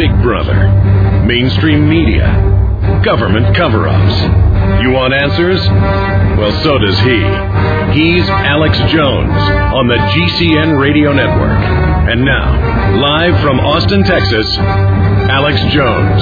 Big Brother, mainstream media, government cover-ups. You want answers? Well, so does he. He's Alex Jones on the GCN Radio Network. And now, live from Austin, Texas, Alex Jones.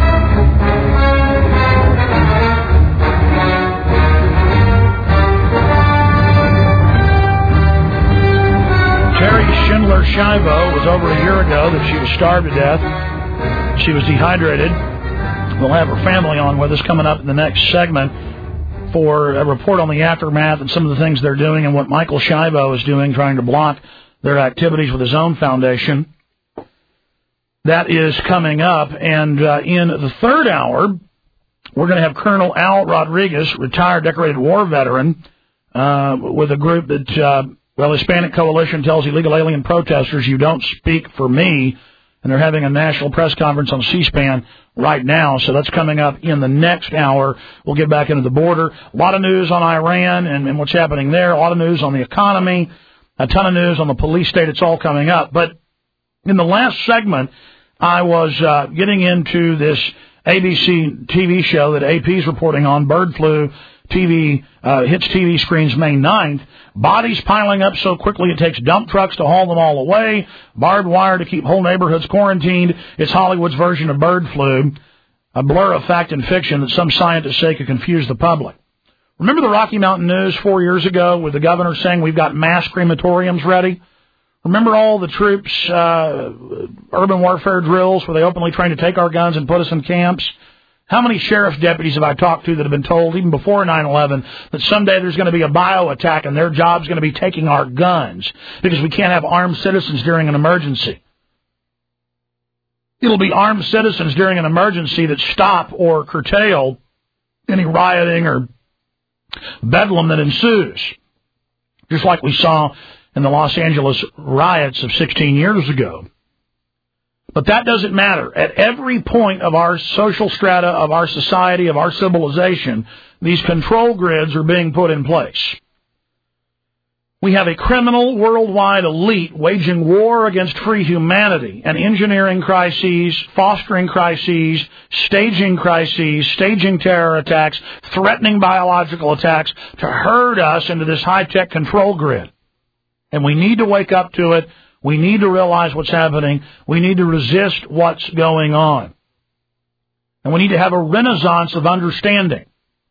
Terry Schindler Schiavo was over a year ago that she was starved to death. She was dehydrated. We'll have her family on with us coming up in the next segment for a report on the aftermath and some of the things they're doing and what Michael Schiavo is doing, trying to block their activities with his own foundation. That is coming up. And in the third hour, we're going to have Colonel Al Rodriguez, retired decorated war veteran, with a group that... Well, Hispanic Coalition tells illegal alien protesters, you don't speak for me, and they're having a national press conference on C-SPAN right now, so that's coming up in the next hour. We'll get back into the border. A lot of news on Iran and what's happening there, a lot of news on the economy, a ton of news on the police state. It's all coming up. But in the last segment, I was getting into this ABC TV show that AP's reporting on, Bird Flu TV, hits TV screens May 9th. Bodies piling up so quickly it takes dump trucks to haul them all away. Barbed wire to keep whole neighborhoods quarantined. It's Hollywood's version of bird flu. A blur of fact and fiction that some scientists say could confuse the public. Remember the Rocky Mountain News 4 years ago with the governor saying we've got mass crematoriums ready? Remember all the troops, urban warfare drills where they openly train to take our guns and put us in camps? How many sheriff's deputies have I talked to that have been told, even before 9/11, that someday there's going to be a bio attack and their job's going to be taking our guns because we can't have armed citizens during an emergency? It'll be armed citizens during an emergency that stop or curtail any rioting or bedlam that ensues, just like we saw in the Los Angeles riots of 16 years ago. But that doesn't matter. At every point of our social strata, of our society, of our civilization, these control grids are being put in place. We have a criminal worldwide elite waging war against free humanity and engineering crises, fostering crises, staging terror attacks, threatening biological attacks to herd us into this high-tech control grid. And we need to wake up to it. We need to realize what's happening. We need to resist what's going on. And we need to have a renaissance of understanding.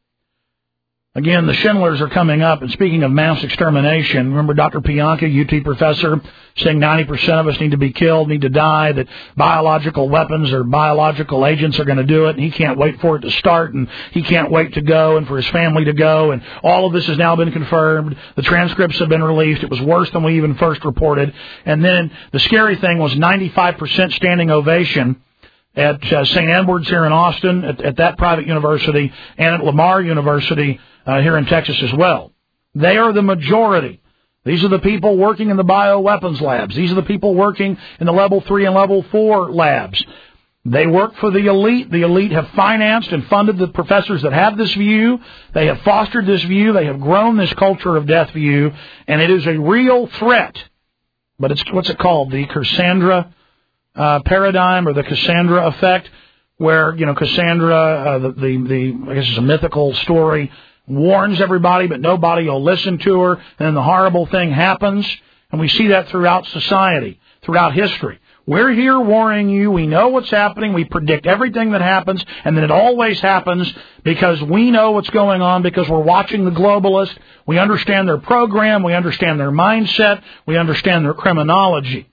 Again, the Schindlers are coming up. And speaking of mass extermination, remember Dr. Pianka, UT professor, saying 90% of us need to be killed, need to die, that biological weapons or biological agents are going to do it, and he can't wait for it to start, and he can't wait to go and for his family to go, and all of this has now been confirmed. The transcripts have been released. It was worse than we even first reported. And then the scary thing was 95% standing ovation at St. Edward's here in Austin, at that private university, and at Lamar University here in Texas as well. They are the majority. These are the people working in the bioweapons labs. These are the people working in the level 3 and level 4 labs. They work for the elite. The elite have financed and funded the professors that have this view. They have fostered this view. They have grown this culture of death view, and it is a real threat. But it's, what's it called? The Cassandra paradigm, or the Cassandra effect, where, you know, Cassandra, I guess it's a mythical story, warns everybody, but nobody will listen to her, and then the horrible thing happens. And we see that throughout society, throughout history. We're here warning you. We know what's happening. We predict everything that happens, and then it always happens because we know what's going on, because we're watching the globalists. We understand their program. We understand their mindset. We understand their criminology,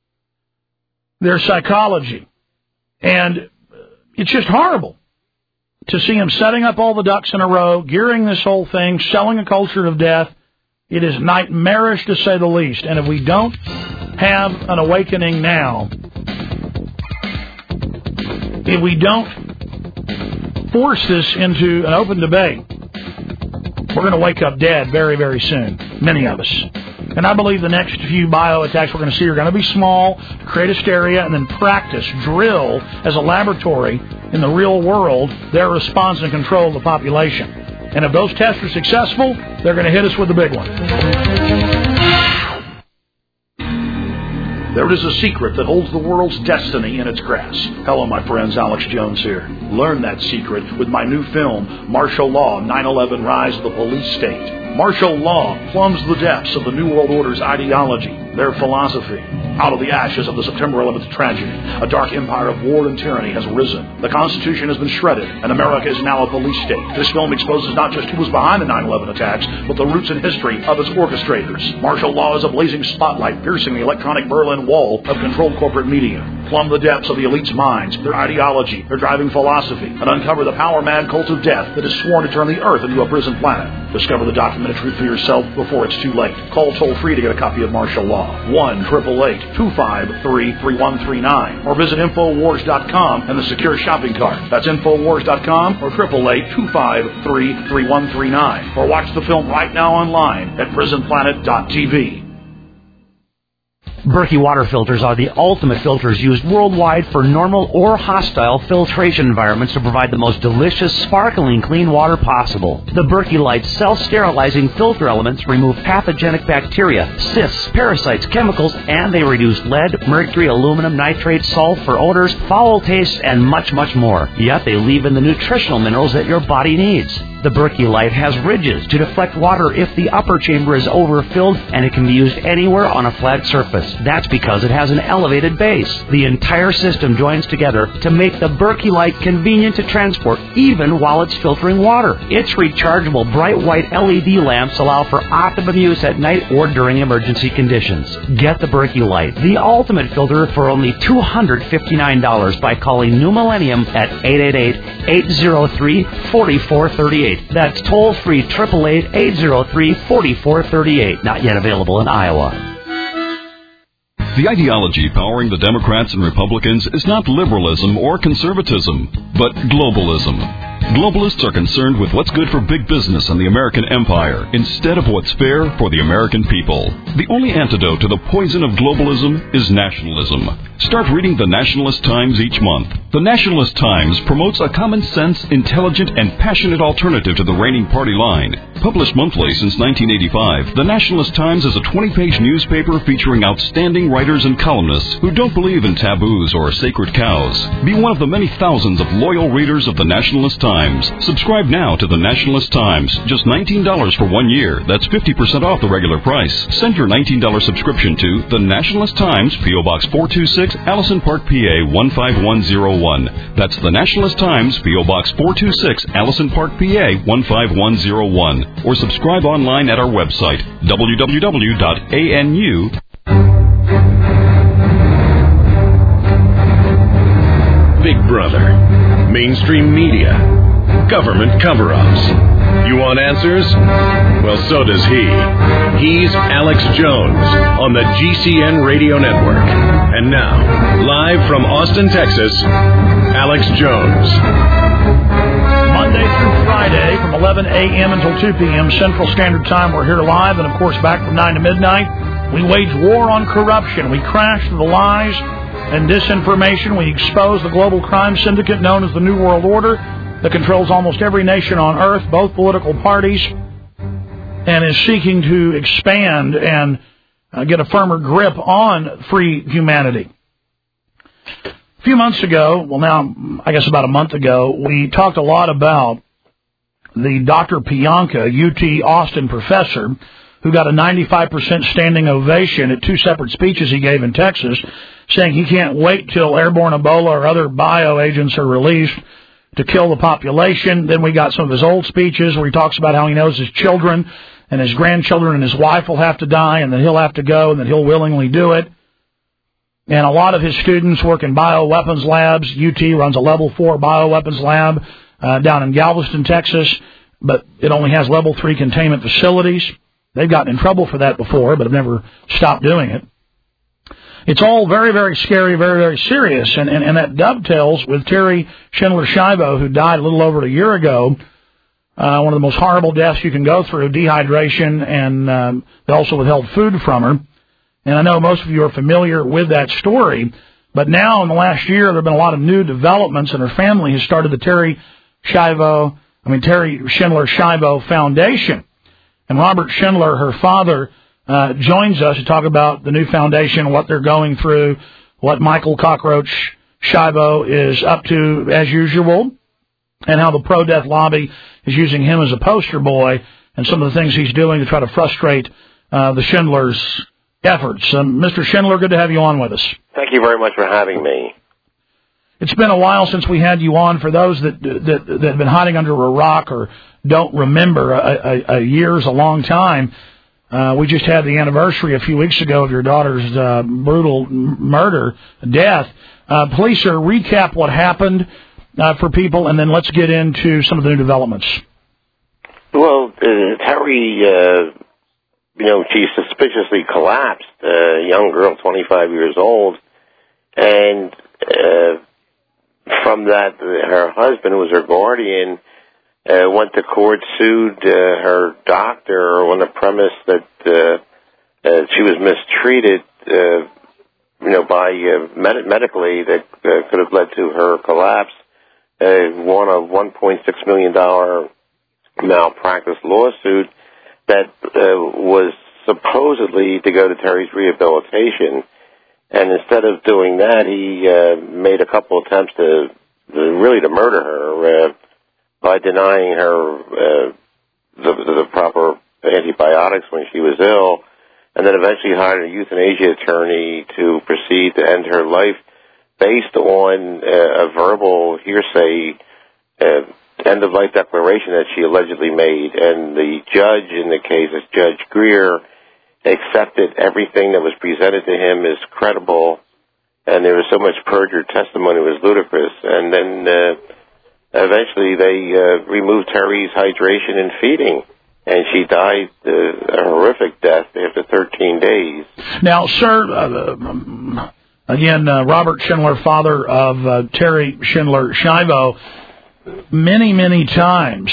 their psychology. And it's just horrible to see him setting up all the ducks in a row, gearing this whole thing, selling a culture of death. It is nightmarish, to say the least. And if we don't have an awakening now, if we don't force this into an open debate, we're going to wake up dead very, very soon, many of us. And I believe the next few bio-attacks we're going to see are going to be small, create hysteria, and then practice, drill as a laboratory in the real world their response and control of the population. And if those tests are successful, they're going to hit us with the big one. There is a secret that holds the world's destiny in its grasp. Hello, my friends. Alex Jones here. Learn that secret with my new film, Martial Law, 9/11 Rise of the Police State. Martial law plumbs the depths of the New World Order's ideology, their philosophy. Out of the ashes of the September 11th tragedy, a dark empire of war and tyranny has risen. The Constitution has been shredded, and America is now a police state. This film exposes not just who was behind the 9/11 attacks, but the roots and history of its orchestrators. Martial law is a blazing spotlight piercing the electronic Berlin Wall of controlled corporate media. Plumb the depths of the elite's minds, their ideology, their driving philosophy, and uncover the power-mad cult of death that is sworn to turn the Earth into a prison planet. Discover the documented truth for yourself before it's too late. Call toll-free to get a copy of Martial Law, 1-888-253-3139, or visit Infowars.com and the secure shopping cart. That's Infowars.com or 888-253-3139, or watch the film right now online at prisonplanet.tv. Berkey water filters are the ultimate filters used worldwide for normal or hostile filtration environments to provide the most delicious, sparkling, clean water possible. The Berkey Light self-sterilizing filter elements remove pathogenic bacteria, cysts, parasites, chemicals, and they reduce lead, mercury, aluminum, nitrates, sulfur, odors, foul tastes, and much, much more. Yet they leave in the nutritional minerals that your body needs. The Berkey Light has ridges to deflect water if the upper chamber is overfilled, and it can be used anywhere on a flat surface. That's because it has an elevated base. The entire system joins together to make the Berkey Light convenient to transport, even while it's filtering water. Its rechargeable bright white LED lamps allow for optimum use at night or during emergency conditions. Get the Berkey Light, the ultimate filter, for only $259 by calling New Millennium at 888-803-4438. That's toll-free 888-803-4438. Not yet available in Iowa. The ideology powering the Democrats and Republicans is not liberalism or conservatism, but globalism. Globalists are concerned with what's good for big business and the American empire instead of what's fair for the American people. The only antidote to the poison of globalism is nationalism. Start reading the Nationalist Times each month. The Nationalist Times promotes a common-sense, intelligent, and passionate alternative to the reigning party line. Published monthly since 1985, the Nationalist Times is a 20-page newspaper featuring outstanding writers and columnists who don't believe in taboos or sacred cows. Be one of the many thousands of loyal readers of the Nationalist Times. Subscribe now to the Nationalist Times. Just $19 for 1 year. That's 50% off the regular price. Send your $19 subscription to the Nationalist Times, P.O. Box 426, Allison Park, PA 15101. That's the Nationalist Times, P.O. Box 426, Allison Park, PA 15101. Or subscribe online at our website, www.anu. Big Brother, mainstream media, government cover-ups. You want answers? Well, so does he. He's Alex Jones on the GCN Radio Network. And now, live from Austin, Texas, Alex Jones. Monday through Friday from 11 a.m. until 2 p.m. Central Standard Time. We're here live, and of course back from 9 to midnight. We wage war on corruption. We crash the lies and disinformation. We expose the global crime syndicate known as the New World Order that controls almost every nation on earth, both political parties, and is seeking to expand and get a firmer grip on free humanity. A few months ago, well now, I guess about a month ago, we talked a lot about the Dr. Pianka, UT Austin professor, who got a 95% standing ovation at two separate speeches he gave in Texas, saying he can't wait till airborne Ebola or other bioagents are released to kill the population. Then we got some of his old speeches where he talks about how he knows his children and his grandchildren and his wife will have to die, and then he'll have to go, and then he'll willingly do it. And a lot of his students work in bioweapons labs. UT runs a level 4 bioweapons lab down in Galveston, Texas, but it only has level 3 containment facilities. They've gotten in trouble for that before, but have never stopped doing it. It's all very, very scary, very, very serious, and that dovetails with Terry Schindler Schiavo, who died a little over a year ago. One of the most horrible deaths you can go through, dehydration, and they also withheld food from her. And I know most of you are familiar with that story, but now in the last year there have been a lot of new developments, and her family has started the Terry Schindler Schiavo Foundation. And Robert Schindler, her father, joins us to talk about the new foundation, what they're going through, what Michael Cockroach Schiavo is up to as usual, and how the pro-death lobby is using him as a poster boy, and some of the things he's doing to try to frustrate the Schindler's efforts. Mr. Schindler, good to have you on with us. Thank you very much for having me. It's been a while since we had you on. For those that have been hiding under a rock or don't remember, a year's a long time. We just had the anniversary a few weeks ago of your daughter's brutal death. Please, sir, recap what happened for people, and then let's get into some of the new developments. Well, Terry, she suspiciously collapsed, a young girl, 25 years old, and from that, her husband, who was her guardian, went to court, sued her doctor on the premise that she was mistreated, medically, that could have led to her collapse. Won a $1.6 million malpractice lawsuit that was supposedly to go to Terry's rehabilitation. And instead of doing that, he made a couple attempts to murder her by denying her the proper antibiotics when she was ill, and then eventually hired a euthanasia attorney to proceed to end her life based on a verbal hearsay end-of-life declaration that she allegedly made. And the judge in the case, Judge Greer, accepted everything that was presented to him as credible, and there was so much perjured testimony, it was ludicrous. And then eventually they removed Terry's hydration and feeding, and she died a horrific death after 13 days. Now, sir, again, Robert Schindler, father of Terry Schindler Schiavo, many, many times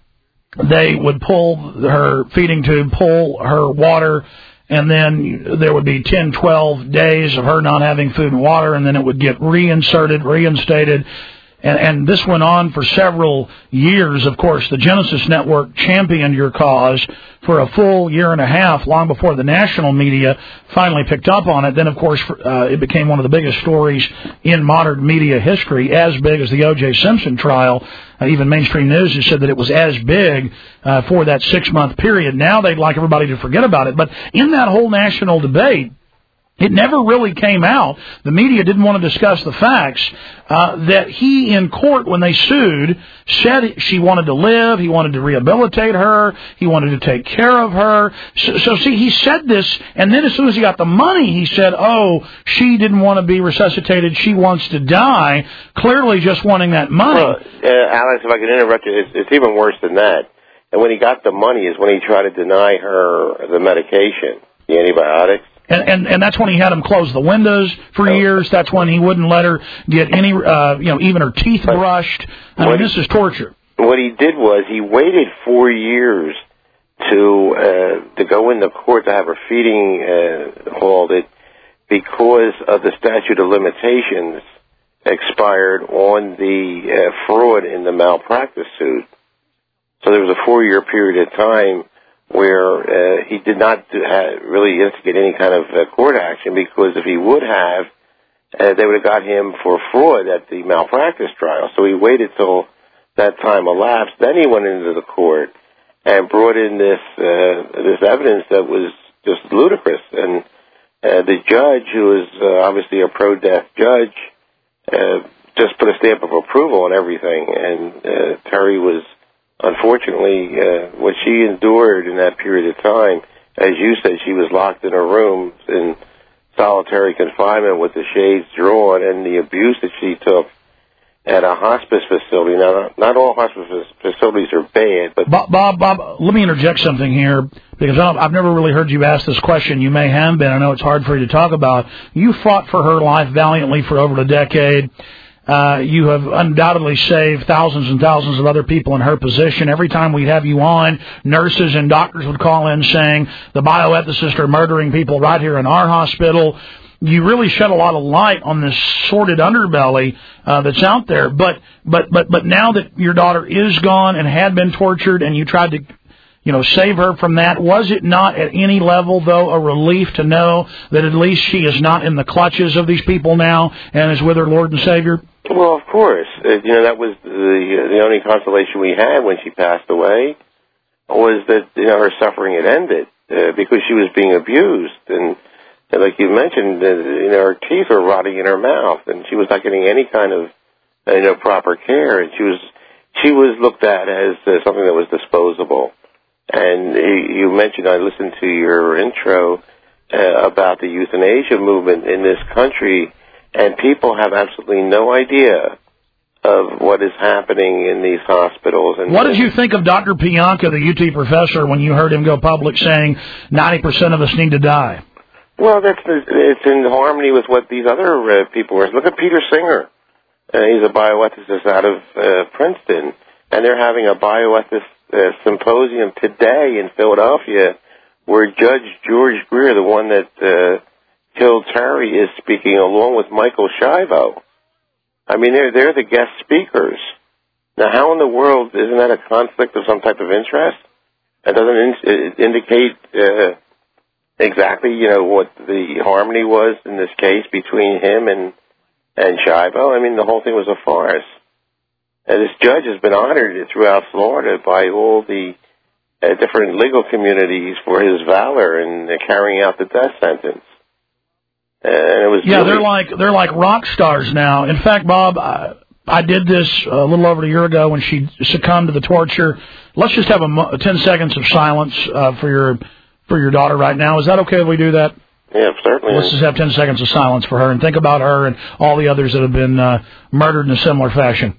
they would pull her feeding tube, pull her water, and then there would be 10, 12 days of her not having food and water, and then it would get reinstated. And this went on for several years. Of course, the Genesis Network championed your cause for a full year and a half, long before the national media finally picked up on it. Then, of course, it became one of the biggest stories in modern media history, as big as the O.J. Simpson trial. Even mainstream news has said that it was as big for that 6-month period. Now they'd like everybody to forget about it. But in that whole national debate, it never really came out. The media didn't want to discuss the facts that he, in court, when they sued, said she wanted to live, he wanted to rehabilitate her, he wanted to take care of her. So see, he said this, and then as soon as he got the money, he said, oh, she didn't want to be resuscitated, she wants to die, clearly just wanting that money. Well, Alex, if I could interrupt you, it's even worse than that. And when he got the money is when he tried to deny her the medication, the antibiotics. And that's when he had him close the windows for years. That's when he wouldn't let her get any, even her teeth brushed. I mean, this is torture. What he did was he waited 4 years to go into court to have her feeding hauled because of the statute of limitations expired on the fraud in the malpractice suit. So there was a 4-year period of time where he did not really instigate any kind of court action, because if he would have, they would have got him for fraud at the malpractice trial. So he waited till that time elapsed. Then he went into the court and brought in this evidence that was just ludicrous. And the judge, who is obviously a pro-death judge, just put a stamp of approval on everything. And Terry was, unfortunately, what she endured in that period of time, as you said, she was locked in her room in solitary confinement with the shades drawn, and the abuse that she took at a hospice facility. Now, not all hospice facilities are bad, but... Bob, let me interject something here, because I've never really heard you ask this question. You may have been. I know it's hard for you to talk about. You fought for her life valiantly for over a decade. You have undoubtedly saved thousands and thousands of other people in her position. Every time we'd have you on, nurses and doctors would call in saying the bioethicists are murdering people right here in our hospital. You really shed a lot of light on this sordid underbelly that's out there. But now that your daughter is gone and had been tortured, and you tried to save her from that? Was it not at any level, though, a relief to know that at least she is not in the clutches of these people now and is with her Lord and Savior? Well, of course. That was the only consolation we had when she passed away, was that her suffering had ended because she was being abused. And like you mentioned, her teeth were rotting in her mouth, and she was not getting any kind of proper care, and she was looked at as something that was disposable. And you mentioned, I listened to your intro about the euthanasia movement in this country, and people have absolutely no idea of what is happening in these hospitals. And what did you think of Dr. Pianka, the UT professor, when you heard him go public saying 90% of us need to die? Well, it's in harmony with what these other people were. Look at Peter Singer. He's a bioethicist out of Princeton, and they're having a bioethicist symposium today in Philadelphia where Judge George Greer, the one that killed Terry, is speaking along with Michael Schiavo. I mean, they're the guest speakers. Now, how in the world, isn't that a conflict of some type of interest? It doesn't indicate exactly, what the harmony was in this case between him and Schiavo. I mean, the whole thing was a farce. And this judge has been honored throughout Florida by all the different legal communities for his valor in carrying out the death sentence. And it was they're like rock stars now. In fact, Bob, I did this a little over a year ago when she succumbed to the torture. Let's just have 10 seconds of silence for your daughter right now. Is that okay if we do that? Yeah, certainly. Let's just have 10 seconds of silence for her and think about her and all the others that have been murdered in a similar fashion.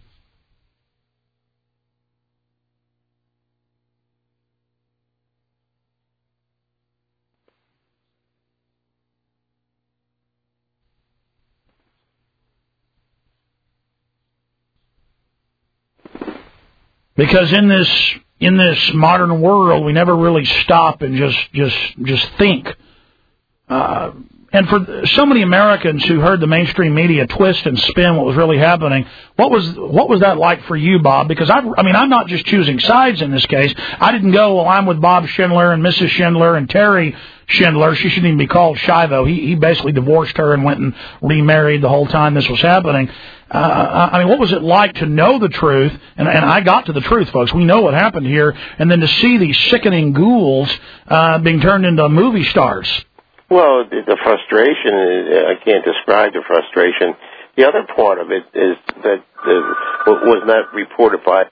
Because in this modern world, we never really stop and just think. And for so many Americans who heard the mainstream media twist and spin what was really happening, what was that like for you, Bob? Because I'm not just choosing sides in this case. I didn't go, well, I'm with Bob Schindler and Mrs. Schindler and Terry Schindler. She shouldn't even be called Schiavo. He basically divorced her and went and remarried the whole time this was happening. What was it like to know the truth? And I got to the truth, folks. We know what happened here. And then to see these sickening ghouls being turned into movie stars. Well, the frustration, I can't describe the frustration. The other part of it is that was not reported by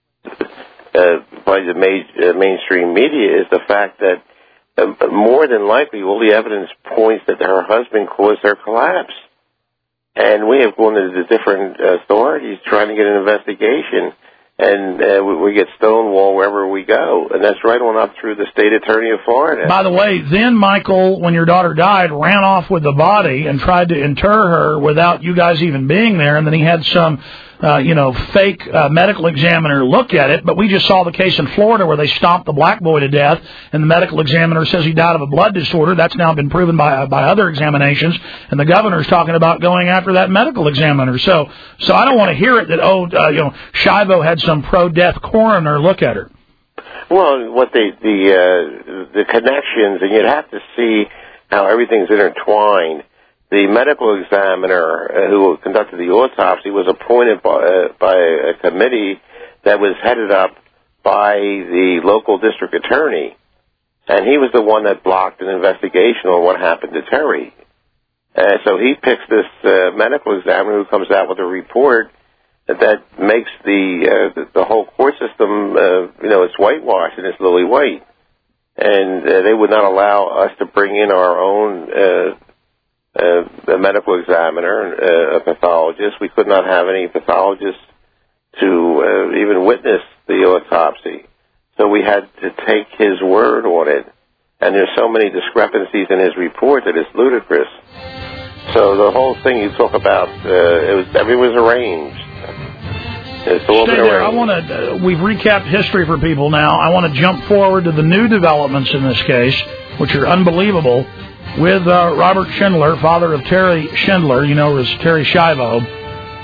the mainstream media is the fact that more than likely all the evidence points that her husband caused her collapse. And we have gone to the different authorities trying to get an investigation, and we get stonewalled wherever we go. And that's right on up through the state attorney of Florida. By the way, then Michael, when your daughter died, ran off with the body and tried to inter her without you guys even being there, and then he had some fake medical examiner look at it. But we just saw the case in Florida where they stomped the black boy to death, and the medical examiner says he died of a blood disorder. That's now been proven by other examinations, and the governor's talking about going after that medical examiner. So I don't want to hear it that Schiavo had some pro-death coroner look at her. Well, what the connections, and you'd have to see how everything's intertwined. The medical examiner who conducted the autopsy was appointed by a committee that was headed up by the local district attorney, and he was the one that blocked an investigation on what happened to Terry. So he picks this medical examiner who comes out with a report that makes the whole court system, it's whitewashed and it's lily white. And they would not allow us to bring in our own a medical examiner, a pathologist. We could not have any pathologists to even witness the autopsy. So we had to take his word on it. And there's so many discrepancies in his report that it's ludicrous. So the whole thing you talk about, everything was arranged. It's all Stay been there. arranged. We've recapped history for people now. I want to jump forward to the new developments in this case, which are unbelievable, with Robert Schindler, father of Terry Schindler, as Terry Schiavo.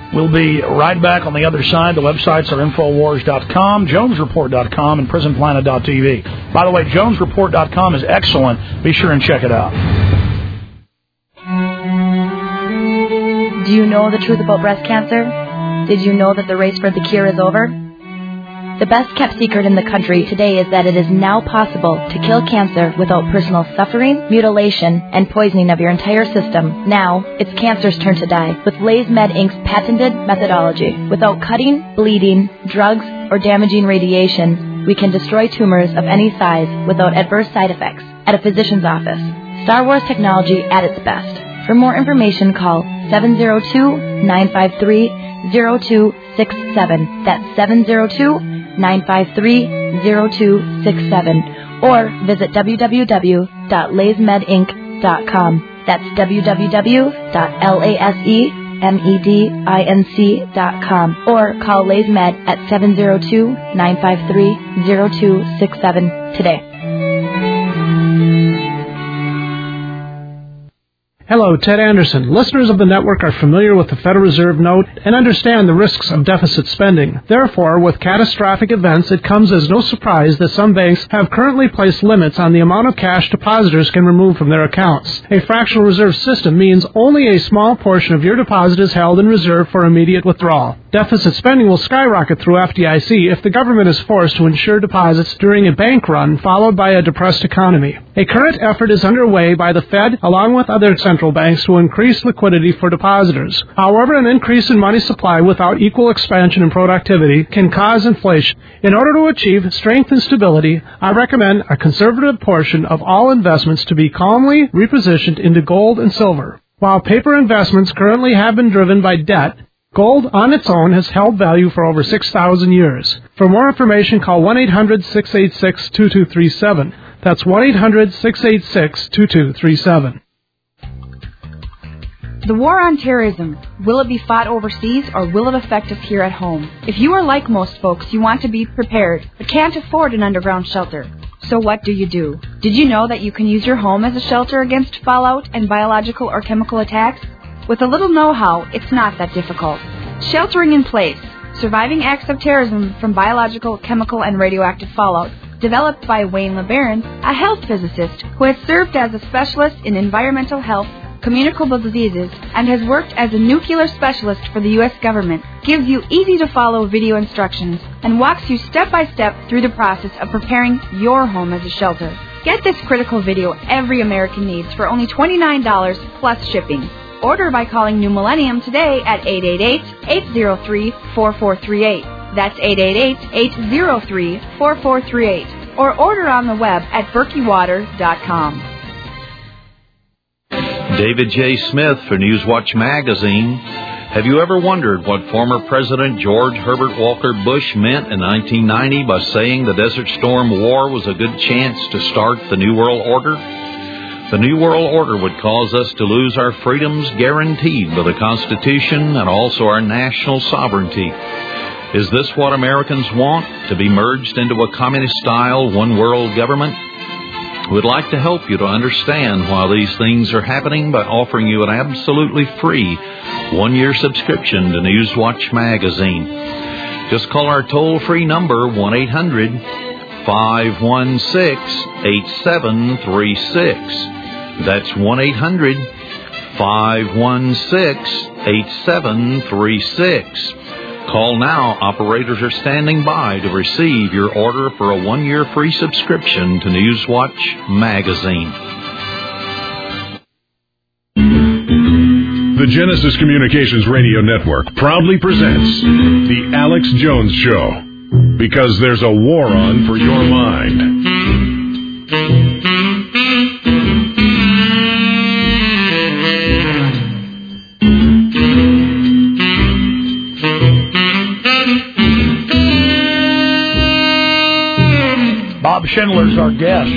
We'll be right back on the other side. The websites are Infowars.com, JonesReport.com, and PrisonPlanet.tv. By the way, JonesReport.com is excellent. Be sure and check it out. Do you know the truth about breast cancer? Did you know that the race for the cure is over? The best-kept secret in the country today is that it is now possible to kill cancer without personal suffering, mutilation, and poisoning of your entire system. Now, it's cancer's turn to die with LaysMed Inc.'s patented methodology. Without cutting, bleeding, drugs, or damaging radiation, we can destroy tumors of any size without adverse side effects at a physician's office. Star Wars technology at its best. For more information, call 702-953-0267. That's 702-953-0267. Or visit www.laysmedinc.com. That's www.lasemedinc.com. Or call LaysMed at 702-953-0267 today. Hello, Ted Anderson. Listeners of the network are familiar with the Federal Reserve note and understand the risks of deficit spending. Therefore, with catastrophic events, it comes as no surprise that some banks have currently placed limits on the amount of cash depositors can remove from their accounts. A fractional reserve system means only a small portion of your deposit is held in reserve for immediate withdrawal. Deficit spending will skyrocket through FDIC if the government is forced to insure deposits during a bank run followed by a depressed economy. A current effort is underway by the Fed along with other central banks to increase liquidity for depositors. However, an increase in money supply without equal expansion in productivity can cause inflation. In order to achieve strength and stability, I recommend a conservative portion of all investments to be calmly repositioned into gold and silver. While paper investments currently have been driven by debt, gold on its own has held value for over 6,000 years. For more information, call 1-800-686-2237. That's 1-800-686-2237. The war on terrorism, will it be fought overseas or will it affect us here at home? If you are like most folks, you want to be prepared, but can't afford an underground shelter. So what do? Did you know that you can use your home as a shelter against fallout and biological or chemical attacks? With a little know-how, it's not that difficult. Sheltering in Place, Surviving Acts of Terrorism from Biological, Chemical, and Radioactive Fallout, developed by Wayne LeBaron, a health physicist who has served as a specialist in environmental health, communicable diseases, and has worked as a nuclear specialist for the U.S. government, gives you easy-to-follow video instructions and walks you step-by-step through the process of preparing your home as a shelter. Get this critical video every American needs for only $29 plus shipping. Order by calling New Millennium today at 888-803-4438. That's 888-803-4438. Or order on the web at berkeywater.com. David J. Smith for Newswatch Magazine. Have you ever wondered what former President George Herbert Walker Bush meant in 1990 by saying the Desert Storm War was a good chance to start the New World Order? The New World Order would cause us to lose our freedoms guaranteed by the Constitution and also our national sovereignty. Is this what Americans want, to be merged into a communist-style one-world government? We'd like to help you to understand why these things are happening by offering you an absolutely free one-year subscription to Newswatch Magazine. Just call our toll-free number, 1-800-516-8736. That's 1-800-516-8736. Call now. Operators are standing by to receive your order for a one-year free subscription to Newswatch Magazine. The Genesis Communications Radio Network proudly presents The Alex Jones Show, because there's a war on for your mind. Bob Schindler's our guest.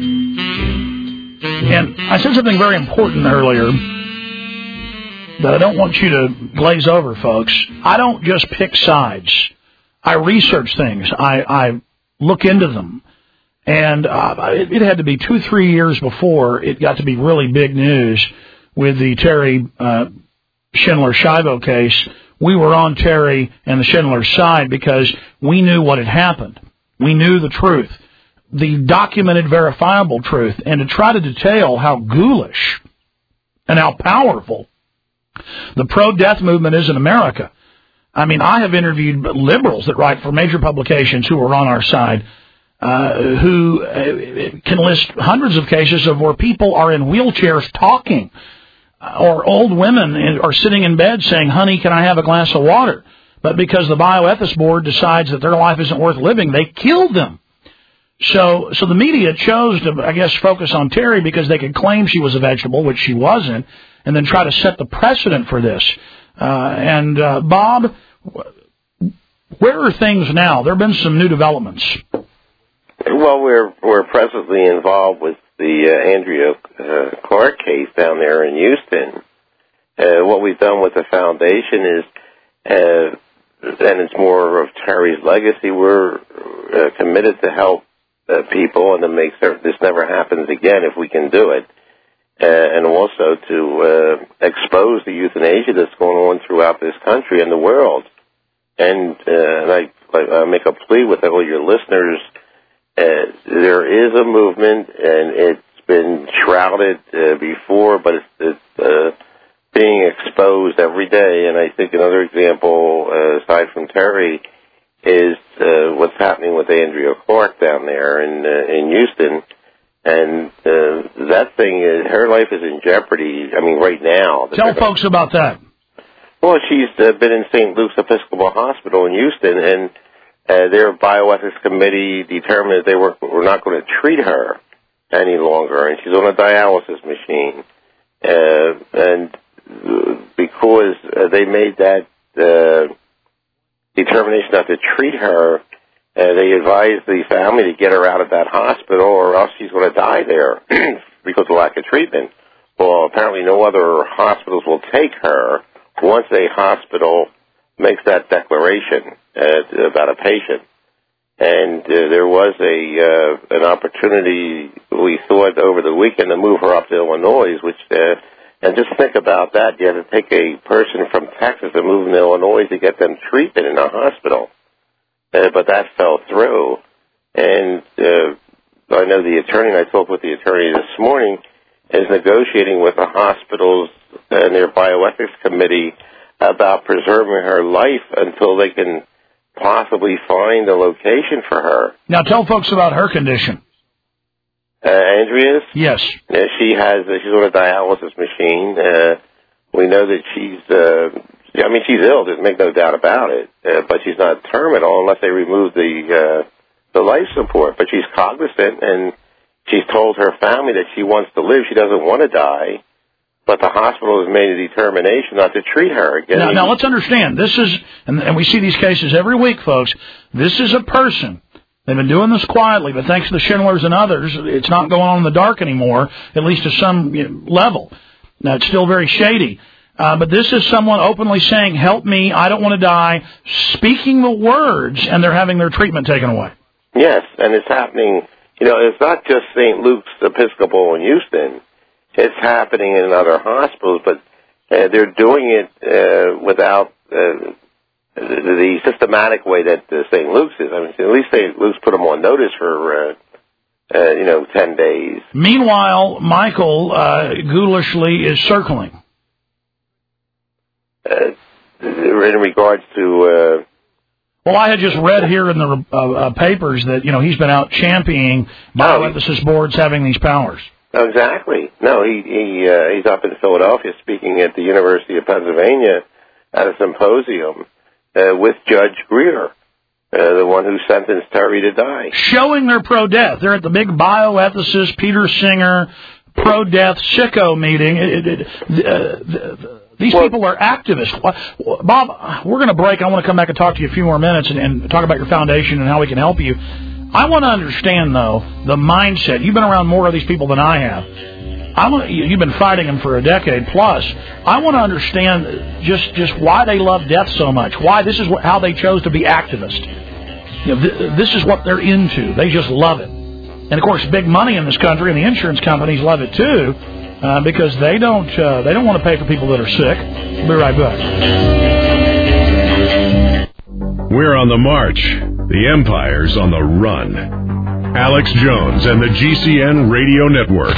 And I said something very important earlier that I don't want you to glaze over, folks. I don't just pick sides. I research things. I look into them. And it had to be 2-3 years before it got to be really big news with the Terry Schindler Schiavo case, we were on Terry and the Schindler's side because we knew what had happened. We knew the truth, the documented, verifiable truth, and to try to detail how ghoulish and how powerful the pro-death movement is in America. I mean, I have interviewed liberals that write for major publications who are on our side, who can list hundreds of cases of where people are in wheelchairs talking, or old women are sitting in bed saying, honey, can I have a glass of water? But because the bioethics board decides that their life isn't worth living, they killed them. So the media chose to, I guess, focus on Terry because they could claim she was a vegetable, which she wasn't, and then try to set the precedent for this. Bob, where are things now? There have been some new developments. Well, we're presently involved with the Andrea Clark case down there in Houston. What we've done with the foundation is, and it's more of Terry's legacy, we're committed to help people and to make certain this never happens again if we can do it. And also to expose the euthanasia that's going on throughout this country and the world. And I make a plea with all your listeners. There is a movement, and it's been shrouded before, but it's being exposed every day. And I think another example, aside from Terry, is what's happening with Andrea Clark down there in Houston. And that thing is, her life is in jeopardy. I mean, right now. Tell folks about that. Well, she's been in St. Luke's Episcopal Hospital in Houston, and their bioethics committee determined that they were not going to treat her any longer, and she's on a dialysis machine. And because they made that determination not to treat her, they advised the family to get her out of that hospital or else she's going to die there because of lack of treatment. Well, apparently no other hospitals will take her once a hospital makes that declaration about a patient. And there was an opportunity, we thought, over the weekend to move her up to Illinois, which and just think about that. You have to take a person from Texas and move them to Illinois to get them treatment in a hospital. But that fell through. And I know the attorney, and I talked with the attorney this morning, is negotiating with the hospitals and their bioethics committee about preserving her life until they can possibly find a location for her. Now tell folks about her condition. Andrea's? Yes. She's on a dialysis machine. We know that she's ill, there's make no doubt about it, but she's not terminal unless they remove the life support. But she's cognizant, and she's told her family that she wants to live. She doesn't want to die, but the hospital has made a determination not to treat her again. Now let's understand, this is, and we see these cases every week, folks, this is a person. They've been doing this quietly, but thanks to the Schindlers and others, it's not going on in the dark anymore, at least to some level. Now, it's still very shady. But this is someone openly saying, help me, I don't want to die, speaking the words, and they're having their treatment taken away. Yes, and it's happening, it's not just St. Luke's Episcopal in Houston. It's happening in other hospitals, but they're doing it without the systematic way that St. Luke's is. I mean, at least St. Luke's put them on notice for 10 days. Meanwhile, Michael ghoulishly is circling. In regards to... well, I had just read here in the papers that, he's been out championing bioethicist boards having these powers. Exactly. No, he's up in Philadelphia speaking at the University of Pennsylvania at a symposium with Judge Greer, the one who sentenced Terry to die. Showing they're pro-death. They're at the big bioethicist Peter Singer pro-death sicko meeting. These people are activists. Bob, we're going to break. I want to come back and talk to you a few more minutes and talk about your foundation and how we can help you. I want to understand, though, the mindset. You've been around more of these people than I have. You've been fighting them for a decade plus. I want to understand just why they love death so much. Why this is how they chose to be activists. This is what they're into. They just love it. And of course, big money in this country, and the insurance companies love it too, because they don't want to pay for people that are sick. We'll be right back. We're on the march. The Empire's on the run. Alex Jones and the GCN Radio Network.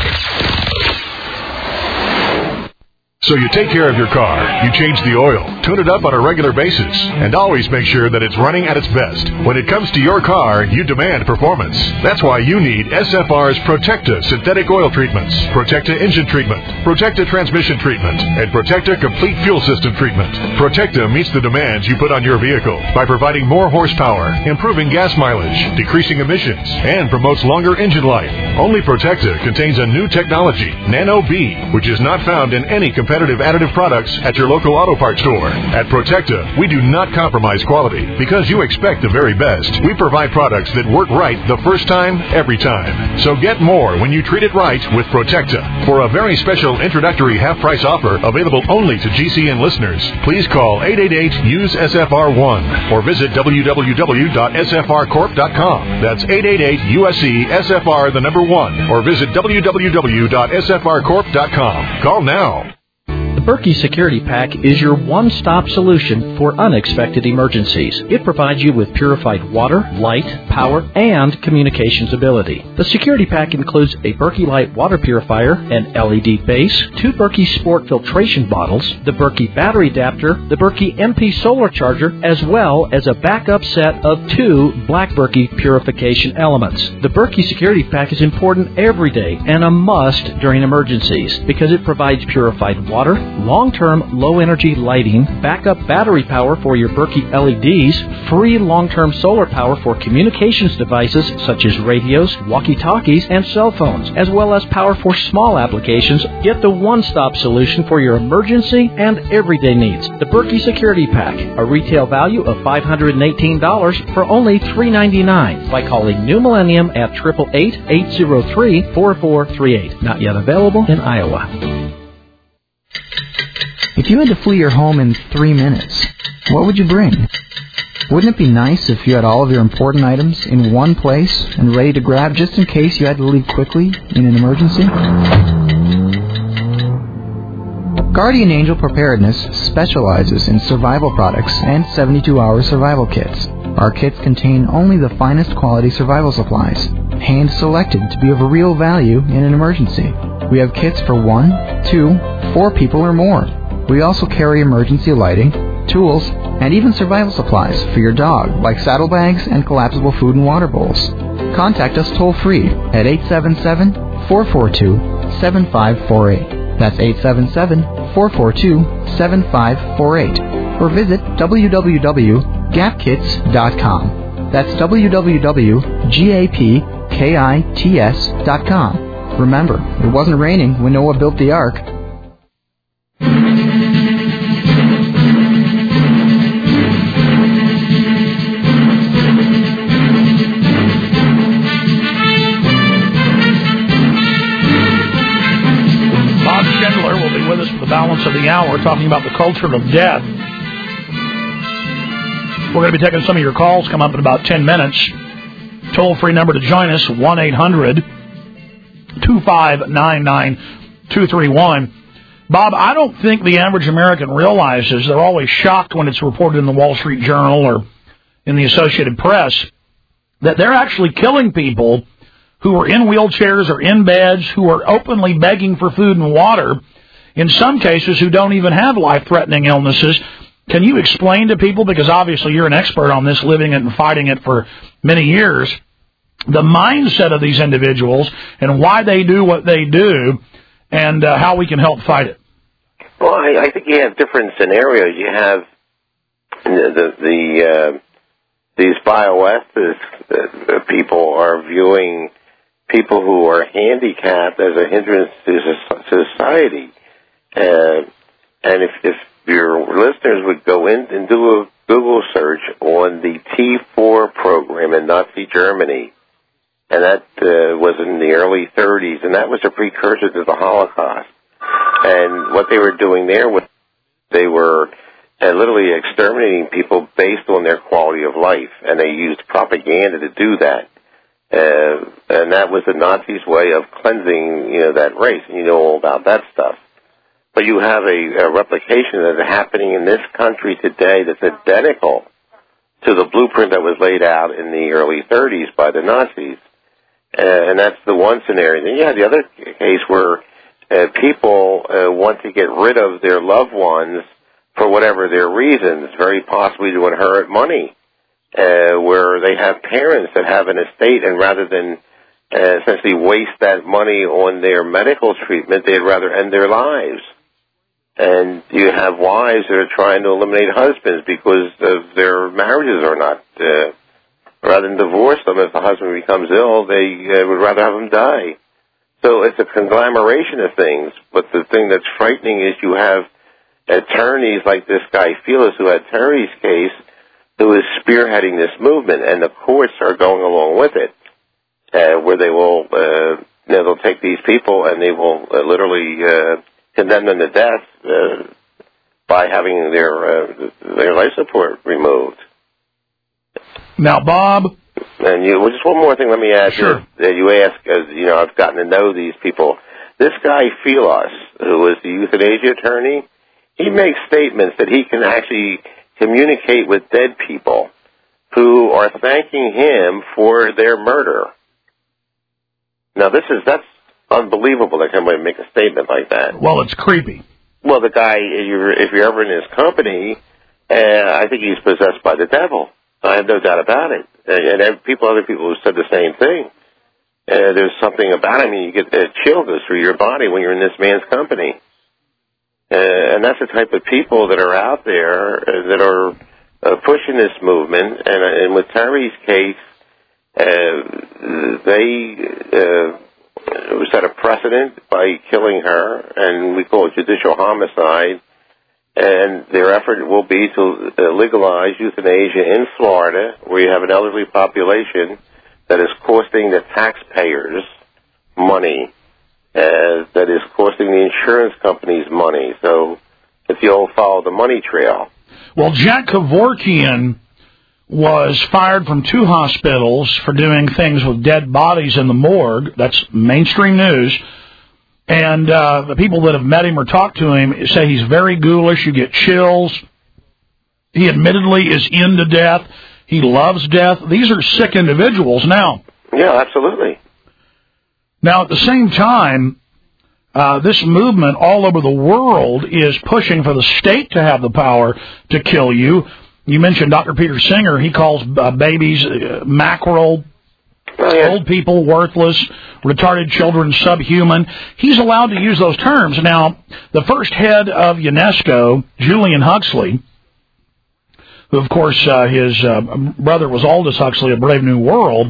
So you take care of your car, you change the oil, tune it up on a regular basis, and always make sure that it's running at its best. When it comes to your car, you demand performance. That's why you need SFR's Protecta synthetic oil treatments, Protecta engine treatment, Protecta transmission treatment, and Protecta complete fuel system treatment. Protecta meets the demands you put on your vehicle by providing more horsepower, improving gas mileage, decreasing emissions, and promotes longer engine life. Only Protecta contains a new technology, Nano B, which is not found in any competitive additive products at your local auto parts store. At Protecta, we do not compromise quality because you expect the very best. We provide products that work right the first time, every time. So get more when you treat it right with Protecta. For a very special introductory half-price offer available only to GCN listeners, please call 888-USE-SFR1 or visit www.sfrcorp.com. That's 888-USE-SFR, the number 1, or visit www.sfrcorp.com. Call now. The Berkey Security Pack is your one-stop solution for unexpected emergencies. It provides you with purified water, light, power, and communications ability. The Security Pack includes a Berkey Light water purifier, an LED base, 2 Berkey Sport filtration bottles, the Berkey battery adapter, the Berkey MP solar charger, as well as a backup set of 2 Black Berkey purification elements. The Berkey Security Pack is important every day and a must during emergencies because it provides purified water, long-term low-energy lighting, backup battery power for your Berkey LEDs, free long-term solar power for communications devices such as radios, walkie-talkies, and cell phones, as well as power for small applications. Get the one-stop solution for your emergency and everyday needs. The Berkey Security Pack, a retail value of $518 for only $399 by calling New Millennium at 888-803-4438. Not yet available in Iowa. If you had to flee your home in 3 minutes, what would you bring? Wouldn't it be nice if you had all of your important items in one place and ready to grab just in case you had to leave quickly in an emergency? Guardian Angel Preparedness specializes in survival products and 72-hour survival kits. Our kits contain only the finest quality survival supplies, hand-selected to be of real value in an emergency. We have kits for 1, 2, 4 people or more. We also carry emergency lighting, tools, and even survival supplies for your dog, like saddlebags and collapsible food and water bowls. Contact us toll-free at 877-442-7548. That's 877-442-7548. Or visit www.gapkits.com. That's www.gapkits.com. Remember, it wasn't raining when Noah built the ark. Bob Schindler will be with us for the balance of the hour, talking about the culture of death. We're going to be taking some of your calls, come up in about 10 minutes. Toll-free number to join us, 1-800-259-9231. Bob, I don't think the average American realizes, they're always shocked when it's reported in the Wall Street Journal or in the Associated Press, that they're actually killing people who are in wheelchairs or in beds, who are openly begging for food and water, in some cases who don't even have life-threatening illnesses. Can you explain to people, because obviously you're an expert on this, living it and fighting it for many years, the mindset of these individuals and why they do what they do and how we can help fight it? Well, I think you have different scenarios. You have these bioethics people are viewing people who are handicapped as a hindrance to society. And if your listeners would go in and do a Google search on the T4 program in Nazi Germany, and that was in the early 30s, and that was a precursor to the Holocaust. And what they were doing there was they were literally exterminating people based on their quality of life, and they used propaganda to do that. And that was the Nazis' way of cleansing, that race, and you know all about that stuff. But you have a replication that is happening in this country today that's identical to the blueprint that was laid out in the early 30s by the Nazis. And that's the one scenario. Then you have the other case where people want to get rid of their loved ones for whatever their reasons, very possibly to inherit money, where they have parents that have an estate, and rather than essentially waste that money on their medical treatment, they'd rather end their lives. And you have wives that are trying to eliminate husbands because of their marriages are not, rather than divorce them if the husband becomes ill, they would rather have him die. So it's a conglomeration of things, but the thing that's frightening is you have attorneys like this guy Felix, who had Terry's case, who is spearheading this movement, and the courts are going along with it, where they will, they'll take these people and they will literally condemn them to death by having their life support removed. Now, Bob. And just one more thing, let me add. Sure. You ask, I've gotten to know these people. This guy Felix, who is the euthanasia attorney, he makes statements that he can actually communicate with dead people who are thanking him for their murder. Now, that's unbelievable that somebody would make a statement like that. Well, it's creepy. Well, the guy, if you're ever in his company, I think he's possessed by the devil. I have no doubt about it. And other people who said the same thing. There's something about him, you get a chill goes through your body when you're in this man's company. And that's the type of people that are out there that are pushing this movement. And with Terry's case, they set a precedent by killing her, and we call it judicial homicide. And their effort will be to legalize euthanasia in Florida, where you have an elderly population that is costing the taxpayers money, that is costing the insurance companies money. So it's the old follow the money trail. Well, Jack Kevorkian was fired from 2 hospitals for doing things with dead bodies in the morgue. That's mainstream news. And the people that have met him or talked to him say he's very ghoulish. You get chills. He admittedly is into death. He loves death. These are sick individuals. Now, yeah, absolutely. Now, at the same time, this movement all over the world is pushing for the state to have the power to kill you. You mentioned Dr. Peter Singer. He calls babies mackerel. Old people worthless, retarded children subhuman. He's allowed to use those terms. Now, the first head of UNESCO, Julian Huxley, who, of course, his brother was Aldous Huxley of Brave New World,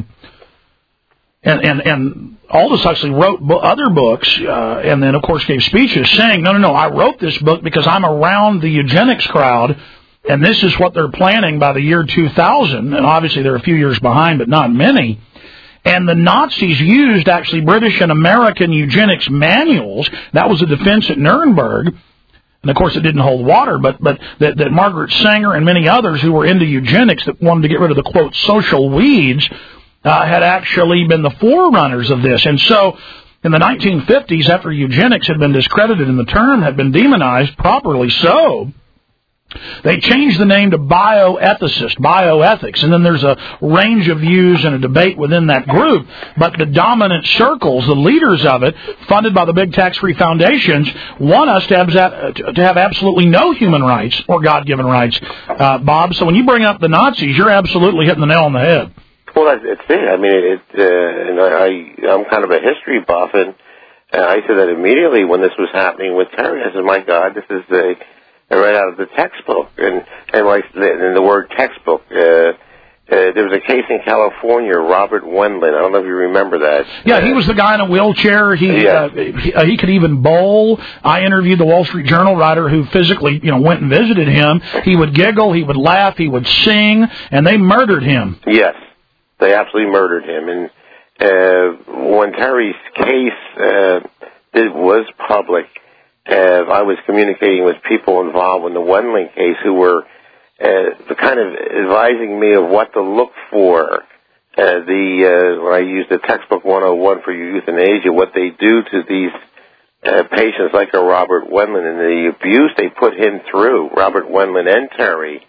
and Aldous Huxley wrote other books, and then, of course, gave speeches saying, no, I wrote this book because I'm around the eugenics crowd, and this is what they're planning by the year 2000, and obviously they're a few years behind, but not many. And the Nazis used actually British and American eugenics manuals. That was a defense at Nuremberg. And, of course, it didn't hold water, but that Margaret Sanger and many others who were into eugenics that wanted to get rid of the, quote, social weeds had actually been the forerunners of this. And so in the 1950s, after eugenics had been discredited and the term had been demonized, properly so, they changed the name to bioethicist, bioethics, and then there's a range of views and a debate within that group. But the dominant circles, the leaders of it, funded by the big tax-free foundations, want us to have absolutely no human rights or God-given rights, Bob. So when you bring up the Nazis, you're absolutely hitting the nail on the head. Well, that's it. I mean, I'm kind of a history buff, and I said that immediately when this was happening with Terry. I said, my God, this is right out of the textbook, and the word textbook. There was a case in California, Robert Wendland. I don't know if you remember that. Yeah, he was the guy in a wheelchair. He could even bowl. I interviewed the Wall Street Journal writer who physically, went and visited him. He would giggle, he would laugh, he would sing, and they murdered him. Yes, they absolutely murdered him. And when Terry's case was public, I was communicating with people involved in the Wendland case who were kind of advising me of what to look for. When I used the textbook 101 for euthanasia, what they do to these patients like a Robert Wendland and the abuse they put him through, Robert Wendland and Terry,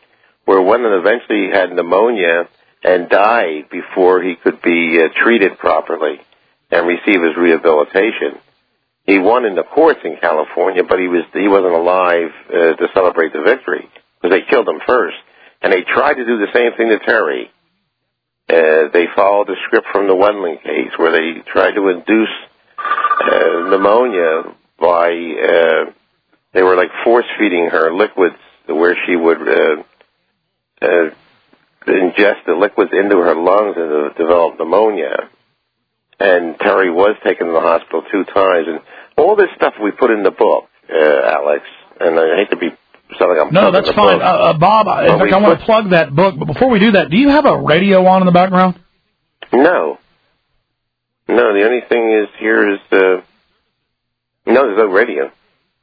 where Wendland eventually had pneumonia and died before he could be treated properly and receive his rehabilitation. He won in the courts in California, but he wasn't alive to celebrate the victory because they killed him first. And they tried to do the same thing to Terry. They followed the script from the Wendland case where they tried to induce pneumonia by they were like force-feeding her liquids where she would ingest the liquids into her lungs and develop pneumonia. And Terry was taken to the hospital 2 times. And all this stuff we put in the book, Alex, and I hate to be sounding like I'm No, that's fine. Bob, in fact, I want to plug that book. But before we do that, do you have a radio on in the background? No. No, the only thing is here is, no, there's no radio.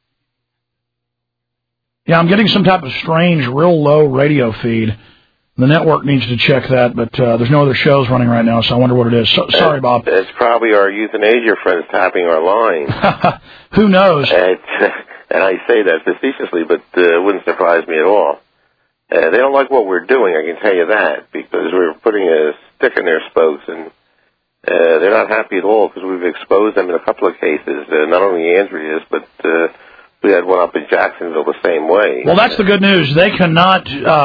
Yeah, I'm getting some type of strange, real low radio feed. The network needs to check that, but there's no other shows running right now, so I wonder what it is. Sorry, Bob. It's probably our euthanasia friends tapping our line. Who knows? And I say that facetiously, but it wouldn't surprise me at all. They don't like what we're doing, I can tell you that, because we're putting a stick in their spokes, and they're not happy at all because we've exposed them in a couple of cases, not only Andrea's, but we had one up in Jacksonville the same way. Well, that's the good news. They cannot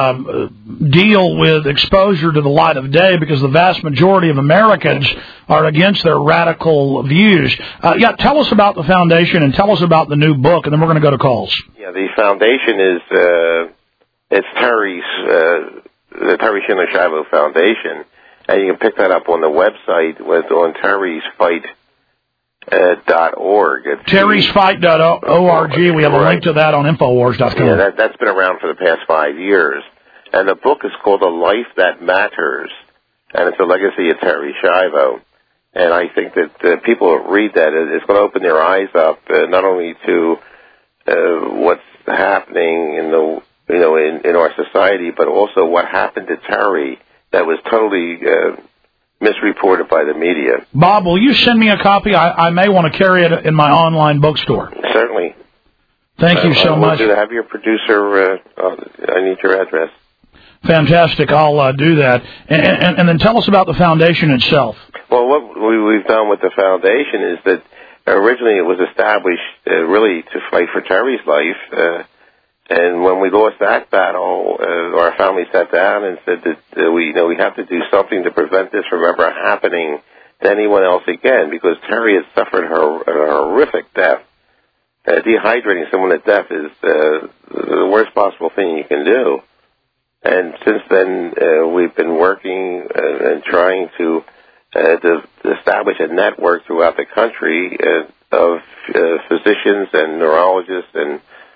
deal with exposure to the light of day because the vast majority of Americans are against their radical views. Tell us about the foundation and tell us about the new book, and then we're going to go to calls. Yeah, the foundation is it's the Terry Schindler Schiavo Foundation, and you can pick that up on the website on Terry's Fight. .org. Terry'sFight.org. We have a link to that on Infowars.com. Yeah, that's been around for the past 5 years. And the book is called A Life That Matters, and it's a legacy of Terry Schiavo. And I think that people who read that, it's going to open their eyes up, not only to what's happening in our society, but also what happened to Terry that was totally misreported by the media. Bob, will you send me a copy? I may want to carry it in my online bookstore. Certainly. Thank you so much. Have your producer, I need your address. Fantastic. I'll do that. And then tell us about the foundation itself. Well, what we've done with the foundation is that originally it was established really to fight for Terry's life. And when we lost that battle, our family sat down and said that we have to do something to prevent this from ever happening to anyone else again, because Terry had suffered a horrific death. Dehydrating someone to death is the worst possible thing you can do. And since then, we've been working and trying to establish a network throughout the country of physicians and neurologists and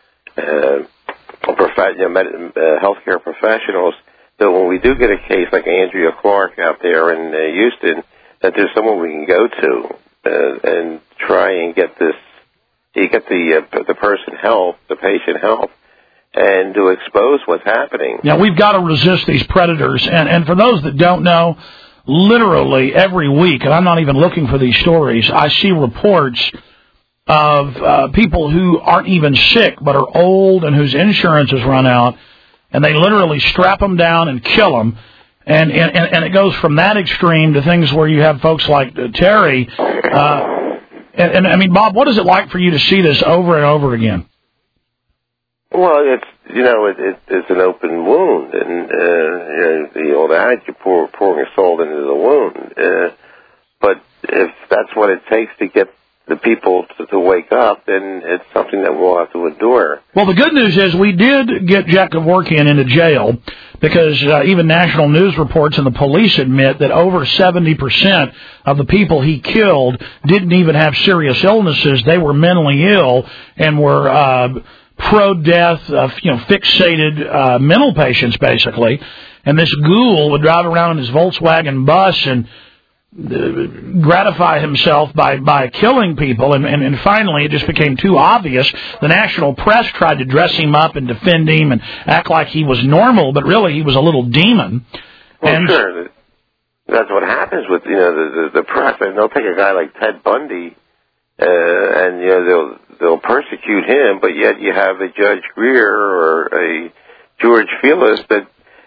healthcare professionals, so when we do get a case like Andrea Clark out there in Houston, that there's someone we can go to and try and get the person help, the patient help, and to expose what's happening. Now, we've got to resist these predators, and for those that don't know, literally every week, and I'm not even looking for these stories, I see reports of people who aren't even sick but are old and whose insurance has run out, and they literally strap them down and kill them. And it goes from that extreme to things where you have folks like Terry. And I mean, Bob, what is it like for you to see this over and over again? Well, it's an open wound, and the old adage, you're pouring salt into the wound. But if that's what it takes to get the people to wake up, then it's something that we'll have to endure. Well, the good news is we did get Jack Kevorkian into jail because even national news reports and the police admit that over 70% of the people he killed didn't even have serious illnesses. They were mentally ill and were pro-death, fixated mental patients, basically. And this ghoul would drive around in his Volkswagen bus and gratify himself by killing people, and finally it just became too obvious. The national press tried to dress him up and defend him and act like he was normal, but really he was a little demon. Well, sure, that's what happens with the press. And they'll take a guy like Ted Bundy, and they'll persecute him, but yet you have a Judge Greer or a George Felix that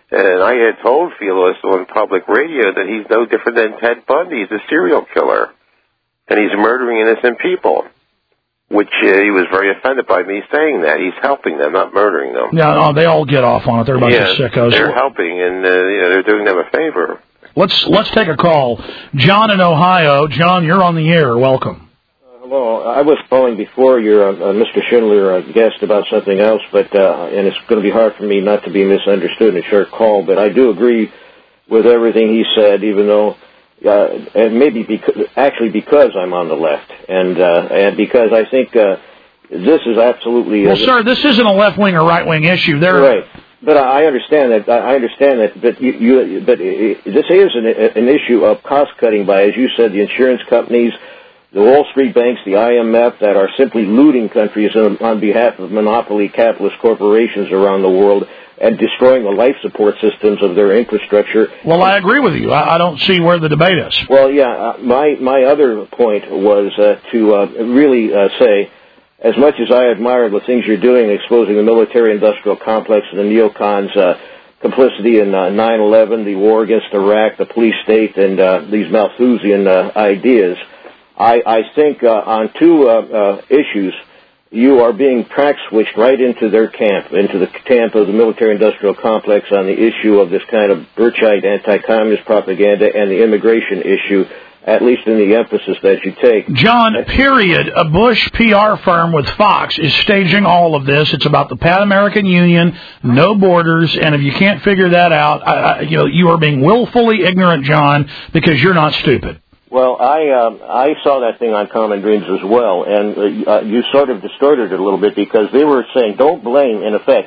And I had told Felix on public radio that he's no different than Ted Bundy. He's a serial killer. And he's murdering innocent people, which he was very offended by me saying that. He's helping them, not murdering them. Yeah, they all get off on it. They're a bunch of sickos. They're helping, and they're doing them a favor. Let's take a call. John in Ohio. John, you're on the air. Welcome. Hello. I was calling before your Mr. Schindler guest about something else, but and it's going to be hard for me not to be misunderstood in a short call, but I do agree with everything he said, even though, and maybe because I'm on the left, and because I think this is absolutely... Well, sir, this isn't a left-wing or right-wing issue. Right. But I understand that. But but this is an issue of cost cutting by, as you said, the insurance companies, the Wall Street banks, the IMF, that are simply looting countries on behalf of monopoly capitalist corporations around the world and destroying the life support systems of their infrastructure. Well, I agree with you. I don't see where the debate is. Well, yeah. My other point was to really say, as much as I admire the things you're doing, exposing the military-industrial complex and the neocons' complicity in 9/11, the war against Iraq, the police state, and these Malthusian ideas, I think on two issues, you are being track-switched right into their camp, into the camp of the military-industrial complex on the issue of this kind of Birchite anti-communist propaganda and the immigration issue, at least in the emphasis that you take. John, period. A Bush PR firm with Fox is staging all of this. It's about the Pan American Union, no borders, and if you can't figure that out, you are being willfully ignorant, John, because you're not stupid. Well, I saw that thing on Common Dreams as well, and you sort of distorted it a little bit because they were saying, don't blame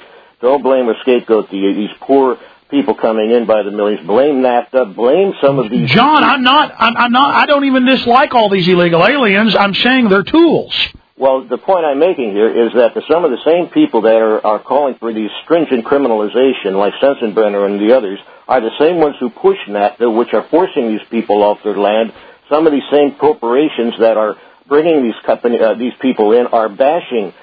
or scapegoat these poor people coming in by the millions. Blame NAFTA. Blame some of these. John, I'm not. I don't even dislike all these illegal aliens. I'm saying they're tools. Well, the point I'm making here is that some of the same people that are calling for these stringent criminalization, like Sensenbrenner and the others, are the same ones who push NAFTA, which are forcing these people off their land. Some of these same corporations that are bringing these people in are bashing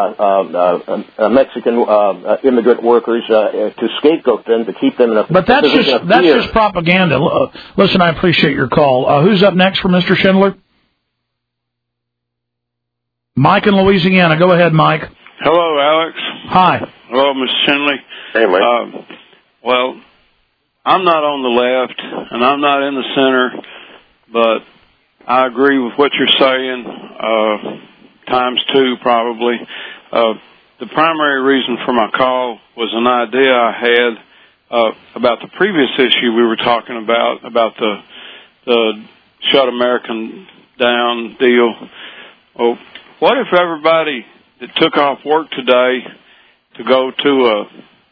Mexican immigrant workers to scapegoat them, to keep them in a But that's just propaganda. Listen, I appreciate your call. Who's up next for Mr. Schindler? Mike in Louisiana. Go ahead, Mike. Hello, Alex. Hi. Hello, Mr. Schindler. Hey, Mike. Well, I'm not on the left, and I'm not in the center, but I agree with what you're saying. Times two, probably. The primary reason for my call was an idea I had about the previous issue we were talking about the shut American down deal. Well, what if everybody that took off work today to go to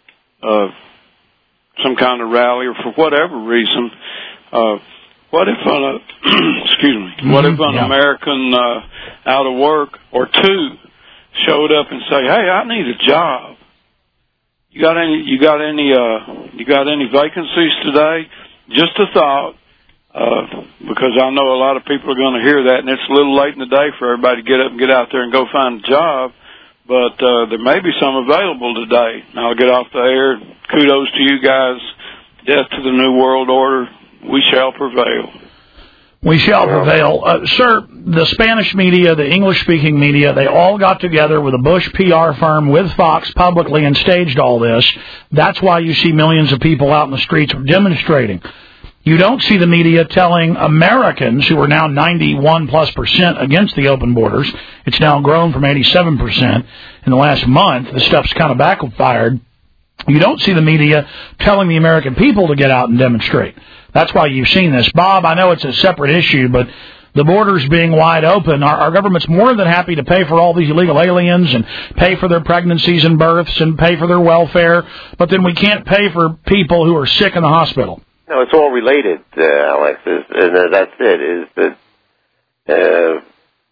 some kind of rally or for whatever reason, what if what if an American out of work or two showed up and say, "Hey, I need a job. You got any vacancies today?" Just a thought, because I know a lot of people are going to hear that, and it's a little late in the day for everybody to get up and get out there and go find a job. But there may be some available today. And I'll get off the air. Kudos to you guys. Death to the New World Order. We shall prevail. We shall prevail. Sir, the Spanish media, the English-speaking media, they all got together with a Bush PR firm with Fox publicly and staged all this. That's why you see millions of people out in the streets demonstrating. You don't see the media telling Americans, who are now 91+% against the open borders, it's now grown from 87% in the last month. The stuff's kind of backfired. You don't see the media telling the American people to get out and demonstrate. That's why you've seen this. Bob, I know it's a separate issue, but the borders being wide open, our government's more than happy to pay for all these illegal aliens and pay for their pregnancies and births and pay for their welfare, but then we can't pay for people who are sick in the hospital. No, it's all related, Alex, and that's it, is that,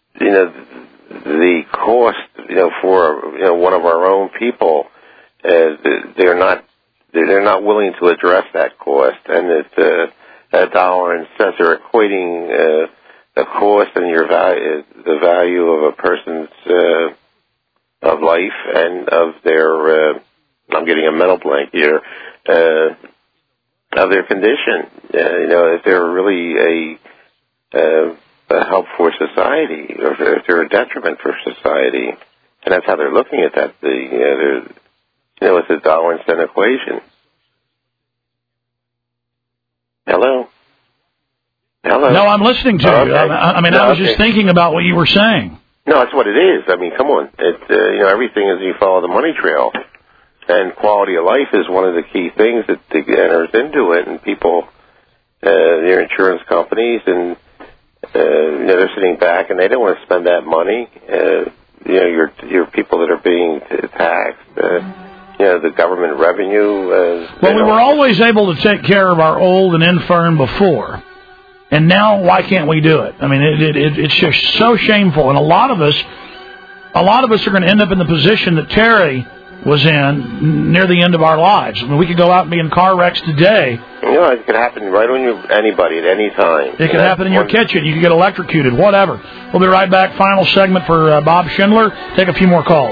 the cost, for, one of our own people, they're not willing to address that cost, and it's that dollar and cents are equating the cost and the value of a person's of life and of their I'm getting a mental blank here, of their condition. If they're really a help for society, or if they're a detriment for society, and that's how they're looking at that. It's a dollar and cent equation. Hello. No, I'm listening to you. Okay. I was just thinking about what you were saying. No, that's what it is. I mean, come on. Everything is you follow the money trail, and quality of life is one of the key things that enters into it. And people, their insurance companies, and they're sitting back and they don't want to spend that money. Your people that are being taxed. The government revenue. Well, we were always able to take care of our old and infirm before. And now, why can't we do it? I mean, it's just so shameful. And a lot of us are going to end up in the position that Terry was in near the end of our lives. I mean, we could go out and be in car wrecks today. It could happen right on anybody at any time. It could happen in your kitchen. You could get electrocuted, whatever. We'll be right back. Final segment for Bob Schindler. Take a few more calls.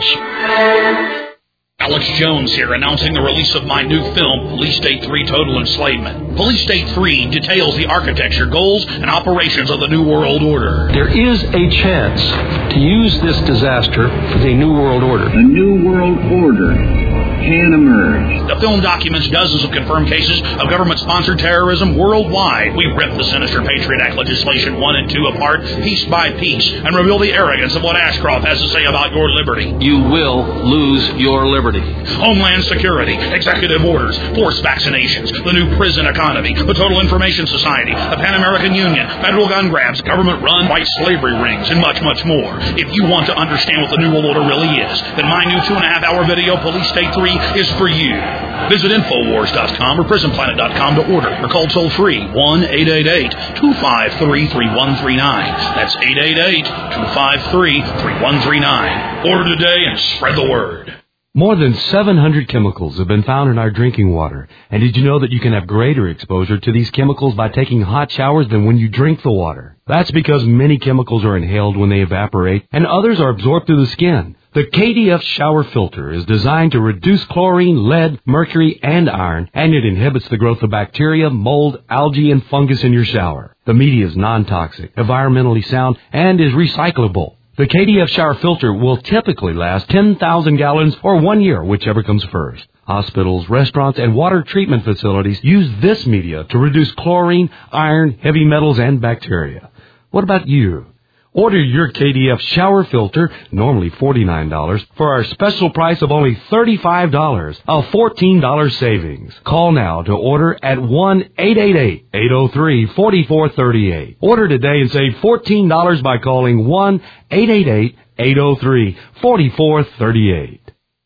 Alex Jones here, announcing the release of my new film, Police State 3 Total Enslavement. Police State 3 details the architecture, goals, and operations of the New World Order. There is a chance to use this disaster for the New World Order. A New World Order can emerge. The film documents dozens of confirmed cases of government-sponsored terrorism worldwide. We rip the sinister Patriot Act legislation 1 and 2 apart, piece by piece, and reveal the arrogance of what Ashcroft has to say about your liberty. You will lose your liberty. Homeland Security, executive orders, forced vaccinations, the new prison economy, the Total Information Society, the Pan American Union, federal gun grabs, government-run white slavery rings, and much, much more. If you want to understand what the New World Order really is, then my new 2.5-hour video, Police State 3, is for you. Visit Infowars.com or PrisonPlanet.com to order, or call toll-free 1-888-253-3139. That's 888-253-3139. Order today and spread the word. More than 700 chemicals have been found in our drinking water. And did you know that you can have greater exposure to these chemicals by taking hot showers than when you drink the water? That's because many chemicals are inhaled when they evaporate, and others are absorbed through the skin. The KDF shower filter is designed to reduce chlorine, lead, mercury, and iron, and it inhibits the growth of bacteria, mold, algae, and fungus in your shower. The media is non-toxic, environmentally sound, and is recyclable. The KDF shower filter will typically last 10,000 gallons or 1 year, whichever comes first. Hospitals, restaurants, and water treatment facilities use this media to reduce chlorine, iron, heavy metals, and bacteria. What about you? Order your KDF shower filter, normally $49, for our special price of only $35, a $14 savings. Call now to order at 1-888-803-4438. Order today and save $14 by calling 1-888-803-4438.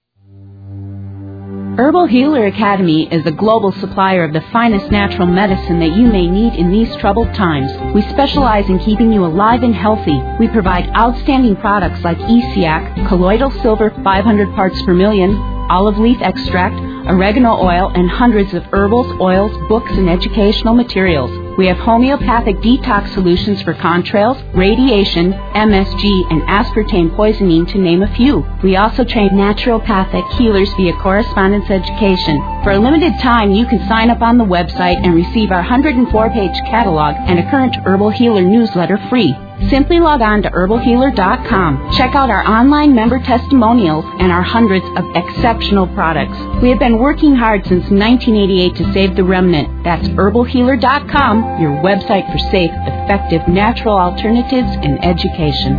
Herbal Healer Academy is a global supplier of the finest natural medicine that you may need in these troubled times. We specialize in keeping you alive and healthy. We provide outstanding products like ESIAC, colloidal silver 500 parts per million, olive leaf extract, oregano oil, and hundreds of herbals, oils, books, and educational materials. We have homeopathic detox solutions for contrails, radiation, MSG, and aspartame poisoning, to name a few. We also train naturopathic healers via correspondence education. For a limited time, you can sign up on the website and receive our 104-page catalog and a current Herbal Healer newsletter free. Simply log on to herbalhealer.com. Check out our online member testimonials and our hundreds of exceptional products. We have been working hard since 1988 to save the remnant. That's herbalhealer.com, your website for safe, effective, natural alternatives and education.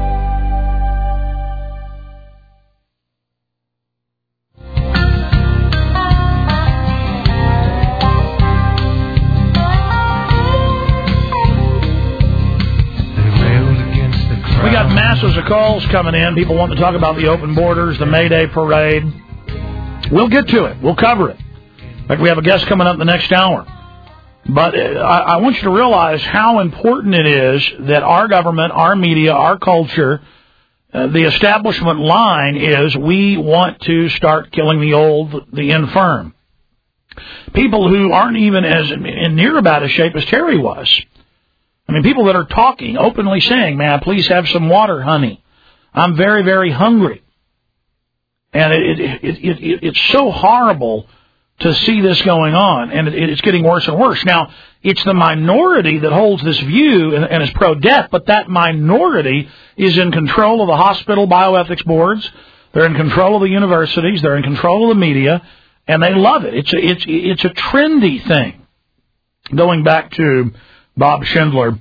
We got masses of calls coming in. People want to talk about the open borders, the May Day parade. We'll get to it. We'll cover it. In fact, we have a guest coming up the next hour. But I want you to realize how important it is that our government, our media, our culture, the establishment line is we want to start killing the old, the infirm. People who aren't even as in near about as shape as Terry was. I mean, people that are talking, openly saying, "May I please have some water, honey? I'm very, very hungry." And it's so horrible to see this going on, and it's getting worse and worse. Now, it's the minority that holds this view and is pro-death, but that minority is in control of the hospital bioethics boards. They're in control of the universities. They're in control of the media, and they love it. It's a trendy thing. Going back to Bob Schindler.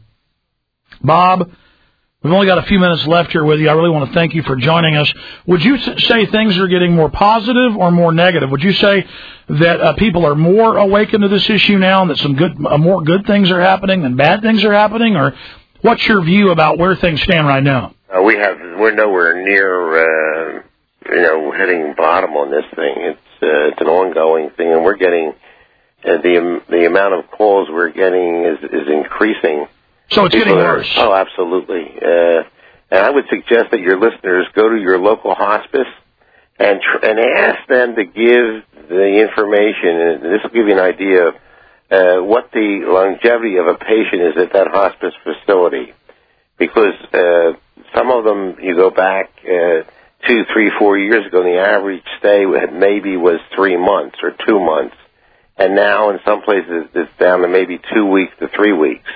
Bob, we've only got a few minutes left here with you. I really want to thank you for joining us. Would you say things are getting more positive or more negative? Would you say that people are more awakened to this issue now and that some more good things are happening than bad things are happening? Or what's your view about where things stand right now? We're nowhere near, hitting bottom on this thing. It's an ongoing thing, and we're getting the amount of calls we're getting is increasing. So it's getting worse. Oh, absolutely. And I would suggest that your listeners go to your local hospice and ask them to give the information, and this will give you an idea of what the longevity of a patient is at that hospice facility. Because some of them, you go back 2, 3, 4 years ago, and the average stay maybe was 3 months or 2 months. And now in some places it's down to maybe 2 weeks to 3 weeks.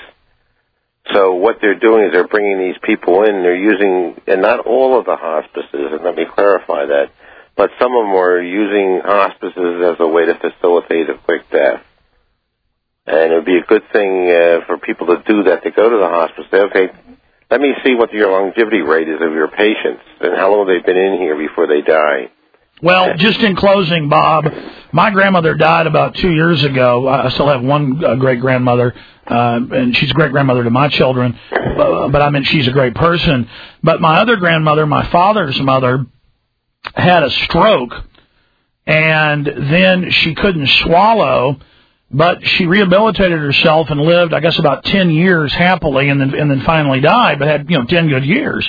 So what they're doing is they're bringing these people in. They're using, and not all of the hospices, and let me clarify that, but some of them are using hospices as a way to facilitate a quick death. And it would be a good thing for people to do that, to go to the hospice, say, okay, let me see what your longevity rate is of your patients and how long they've been in here before they die. Well, just in closing, Bob, my grandmother died about 2 years ago. I still have one great-grandmother, and she's a great-grandmother to my children, but I mean, she's a great person. But my other grandmother, my father's mother, had a stroke, and then she couldn't swallow, but she rehabilitated herself and lived, I guess, about 10 years happily, and then finally died, but had 10 good years.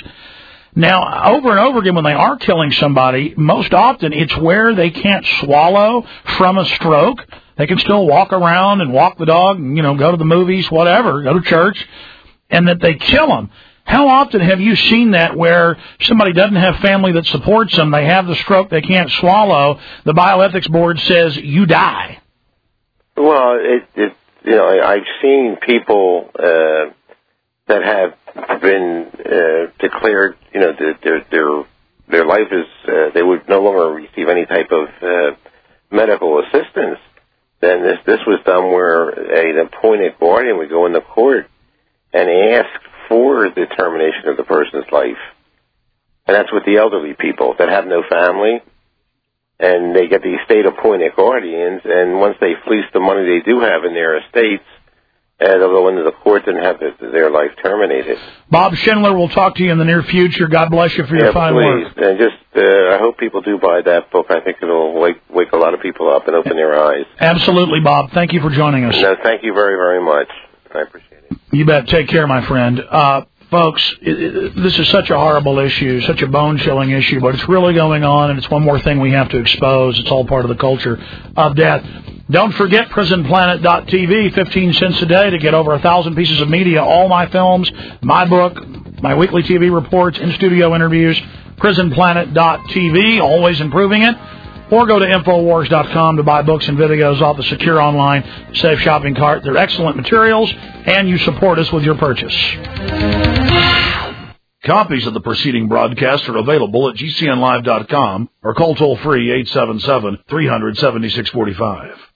Now, over and over again, when they are killing somebody, most often it's where they can't swallow from a stroke. They can still walk around and walk the dog and, go to the movies, whatever, go to church, and that they kill them. How often have you seen that where somebody doesn't have family that supports them, they have the stroke, they can't swallow, the bioethics board says you die? Well, I've seen people that have been declared, their life is, they would no longer receive any type of medical assistance. Then this was done where an appointed guardian would go into court and ask for the termination of the person's life. And that's with the elderly people that have no family, and they get these state-appointed guardians, and once they fleece the money they do have in their estates, they'll go into the courts and have their life terminated. Bob Schindler, we'll talk to you in the near future. God bless you for your fine work. And just, I hope people do buy that book. I think it'll wake a lot of people up and open their eyes. Absolutely, Bob. Thank you for joining us. No, thank you very, very much. I appreciate it. You bet. Take care, my friend. Folks, this is such a horrible issue, such a bone-chilling issue, but it's really going on, and it's one more thing we have to expose. It's all part of the culture of death. Don't forget PrisonPlanet.tv, 15 cents a day to get over 1,000 pieces of media, all my films, my book, my weekly TV reports, in-studio interviews, PrisonPlanet.tv, always improving it. Or go to Infowars.com to buy books and videos off the secure online safe shopping cart. They're excellent materials, and you support us with your purchase. Copies of the preceding broadcast are available at GCNlive.com or call toll-free 877-300-7645.